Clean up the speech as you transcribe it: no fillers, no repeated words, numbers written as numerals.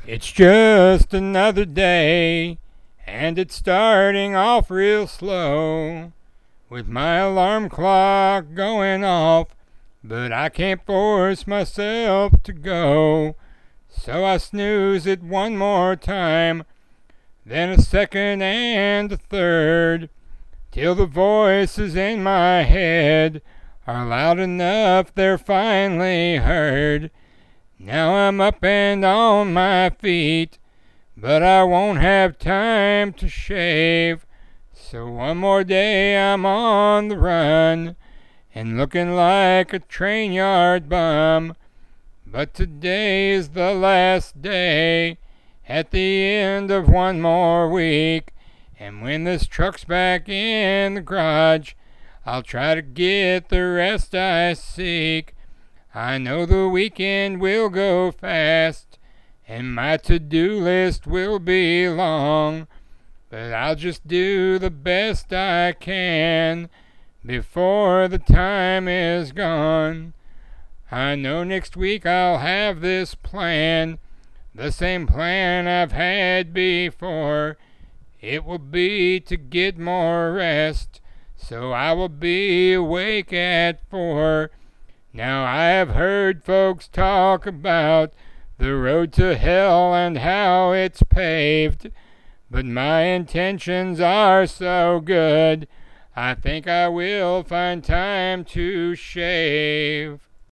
It's just another day, and it's starting off real slow, with my alarm clock going off, but I can't force myself to go. So I snooze it one more time, then a second and a third, till the voices in my head are loud enough they're finally heard. Now I'm up and on my feet, but I won't have time to shave. So one more day I'm on the run, and looking like a train yard bum. But today is the last day, at the end of one more week, and when this truck's back in the garage, I'll try to get the rest I seek. I know the weekend will go fast, and my to-do list will be long, but I'll just do the best I can before the time is gone. I know next week I'll have this plan, the same plan I've had before. It will be to get more rest, so I will be awake at 4. Now I have heard folks talk about the road to hell and how it's paved, but my intentions are so good, I think I will find time to shave.